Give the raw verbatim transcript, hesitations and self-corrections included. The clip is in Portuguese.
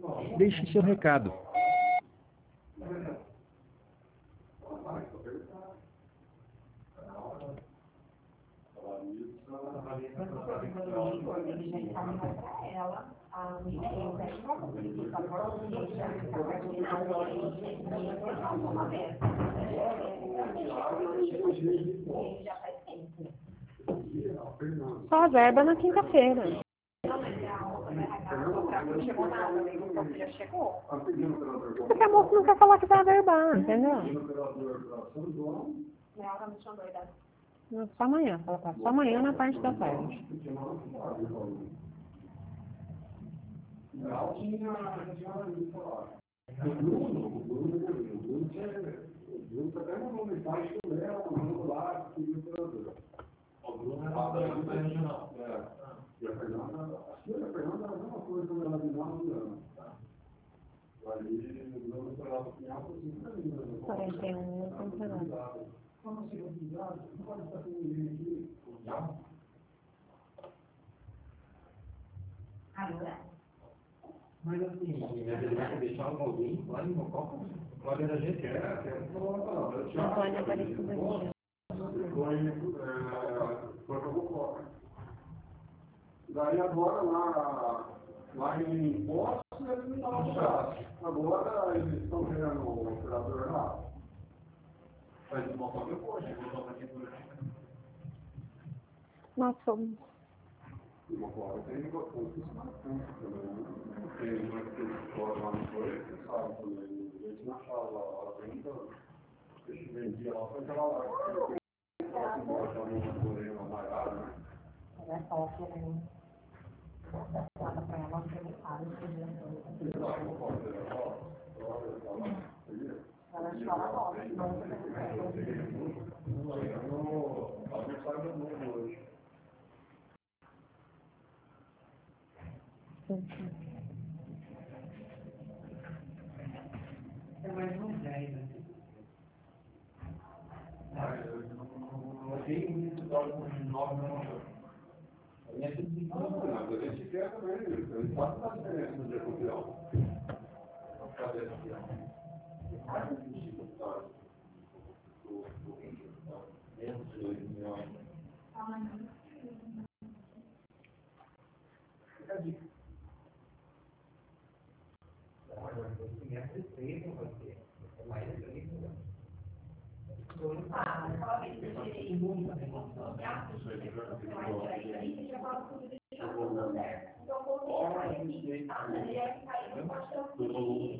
Deixe seu recado. Só a verba na quinta-feira. Porque a moça não quer falar que vai verbar, entendeu? Não, só amanhã, ela tá só amanhã na parte da tarde. E a Fernanda, a senhora Fernanda era a mesma coisa quando ela vinha lá no ano. Aí, no ano para ela cunhar, foi assim, quarenta e um, temporada. Quando você é cuidado, não pode estar com ninguém aqui. Mas assim, ele vai deixar alguém lá em Mocó, lá dentro da gente, é, é, Antônio Aparecido Guia. foi para Mocó. Daí agora lá, lá em Poços, eles não estavam fechados. Agora eles estão querendo o operador lá. Mas o Mocó depois, ele voltou aqui por aqui. Nós somos. O Mocó tem pouquíssima coisa também. Tem uma que escola lá no Coreia, você sabe também. A gente não achava lá, a venda, a gente vendia lá, foi aquela lá. Ela que mora já no Coreia, uma maior, né? Ela é sócia, né? Nada pra ela, não tem nada. Ela é escola nova, não É mais uma ideia, né? Eu tenho muito dólar com nove não. A gente quer também, a gente pode fazer diferença no dia campeão. Vamos fazer campeão. Menos de dois milhões. Fica a dica. Agora, você é prefeito, você é mais prefeito. Ah, só que ele tirei muito a negociação, você vai tirar isso aí, você já fala tudo, deixa eu não der. Então, vou deixar ele aqui, tá? Ele é que caiu, pode ter um